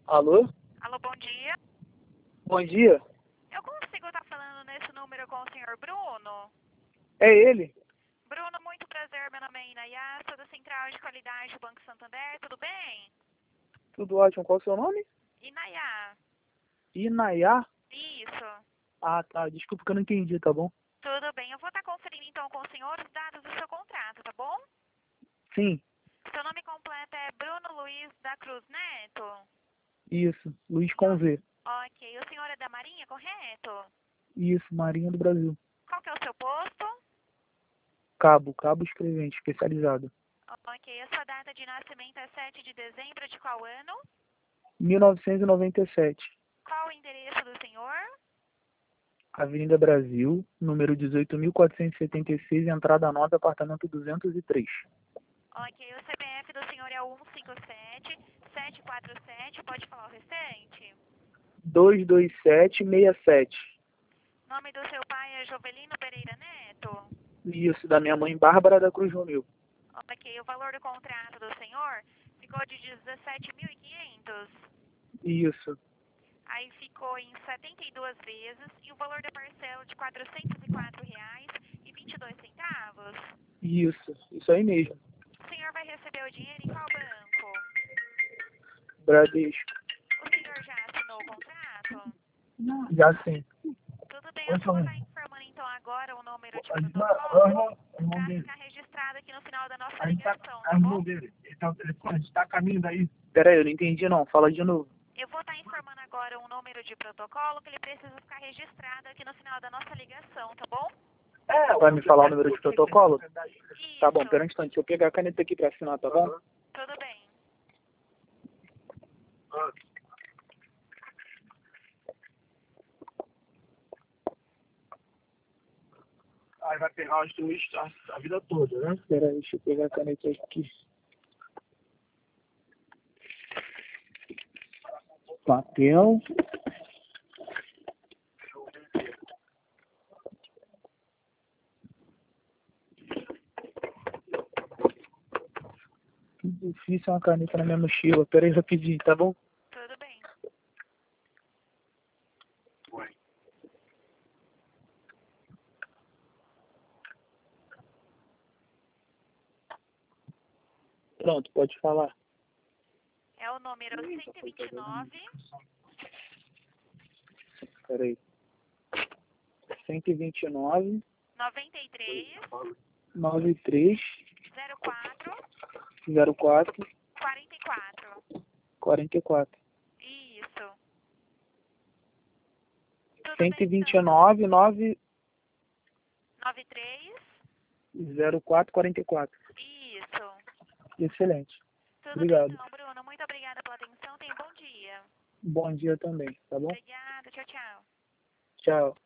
Alô? Alô, bom dia. Bom dia. Eu consigo estar falando nesse número com o senhor Bruno? É ele? Bruno, muito prazer. Meu nome é Inayá, sou da Central de Qualidade do Banco Santander. Tudo bem? Tudo ótimo. Qual é o seu nome? Inayá. Inayá? Isso. Ah, tá. Desculpa que eu não entendi, tá bom? Tudo bem. Eu vou estar conferindo então com o senhor os dados do seu contrato, tá bom? Sim, Seu nome completo é Bruno Luiz da Cruz Neto? isso. Luiz com V. Ok. O senhor é da Marinha, correto? Isso, Marinha do Brasil. Qual que é o seu posto? Cabo escrevente, especializado. Ok. A sua data de nascimento é 7 de dezembro de qual ano? 1997. Qual o endereço do senhor? Avenida Brasil, número 18.476, entrada 9, apartamento 203. Ok, o CPF do senhor é o 157-747, pode falar o restante? 22767. Nome do seu pai é Jovelino Pereira Neto? Isso, da minha mãe Bárbara da Cruz Romeu. Ok, o valor do contrato do senhor ficou de 17.500. Isso, Aí ficou em 72 vezes e o valor da parcela de R$ 404,22. isso aí mesmo. O senhor vai receber o dinheiro em qual banco? Bradesco. O senhor já assinou o contrato? Já sim. Tudo bem, eu só vou estar informando então agora o número de protocolo para ficar registrado aqui no final da nossa ligação, tá bom? A gente tá a caminho daí. Pera aí, eu não entendi não. Fala de novo. Eu vou estar informando agora um número de protocolo que ele precisa ficar registrado aqui no final da nossa ligação, tá bom? Vai me falar o número de protocolo? Isso. Tá bom, pera um instante. Deixa eu pegar a caneta aqui pra assinar, tá bom? Tudo bem. Aí vai pegar o instrumento a vida toda, né? Pera aí, deixa eu pegar a caneta aqui. Papel. Que difícil uma caneta na minha mochila. Pera aí rapidinho, tá bom? Tudo bem. Pronto, pode falar. É o número 129 Pera aí. 129 93 93 04 04 44. 44. Isso. Tudo bem, então. 129 9 93. 04 44. Isso. Excelente. Tudo bem, Obrigado. então, Bruno. Muito obrigada pela atenção. Tenha um bom dia. Bom dia também, tá bom? Obrigada. Tchau, tchau. Tchau.